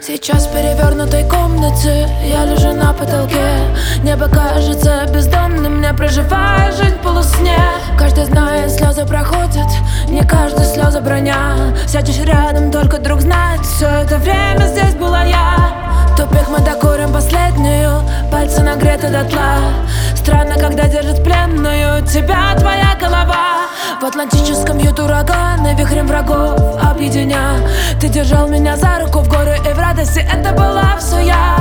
Сейчас в перевернутой комнате я лежу на потолке. Небо кажется бездонным, мне проживая жизнь в полусне. Каждый знает, слезы проходят, не каждый слезы броня. Сядешь рядом, только друг знает, все это время здесь была я. Тупик, мы докурим последнюю, пальцы нагреты дотла. Странно, когда держит пленную тебя твоя голова. В атлантическом ют ураганы, вихрем врагов объединя. Ты держал меня за руку в горы и в радости, это была все я.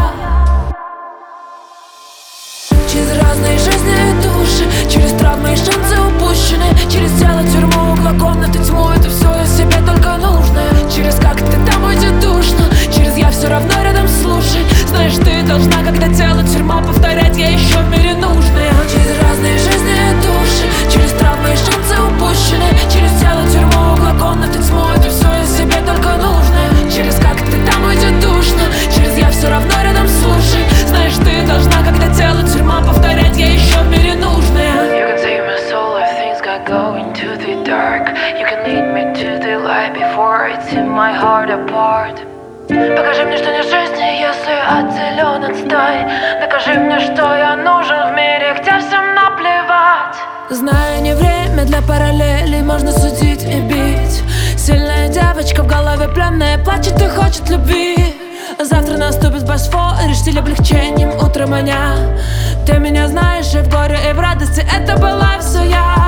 Через разные жизни и души, через травмы и шансы упущены, через тело, тюрьму, угла комнаты, тьму, это все я себе только нужное. Через как ты там уйдет душно, через я все равно рядом, слушай. Знаешь, ты должна, когда тело, тюрьма, повторять я еще в мире нужная. Через разные жизни и души, через травмы и шансы упущены, через тело, тюрьму, угла комнаты, тьму, это все я себе только нужное. Через как ты там уйдет душно, через я все равно рядом, слушай. Знаешь, ты должна, когда тело, тюрьма, повторять я еще в мире нужная. You can save my soul if things got going to the dark. You can lead me to the light before I tear my heart apart. Покажи мне, что не жизни, если отделен от стай. Докажи мне, что я нужен в мире, где всем наплевать. Зная, не время для параллелей, можно судить и бить. Сильная девочка в голове пленная, плачет и хочет любви. Завтра наступит Босфор, штиль облегчением утро маня. Ты меня знаешь и в горе, и в радости, это была все я.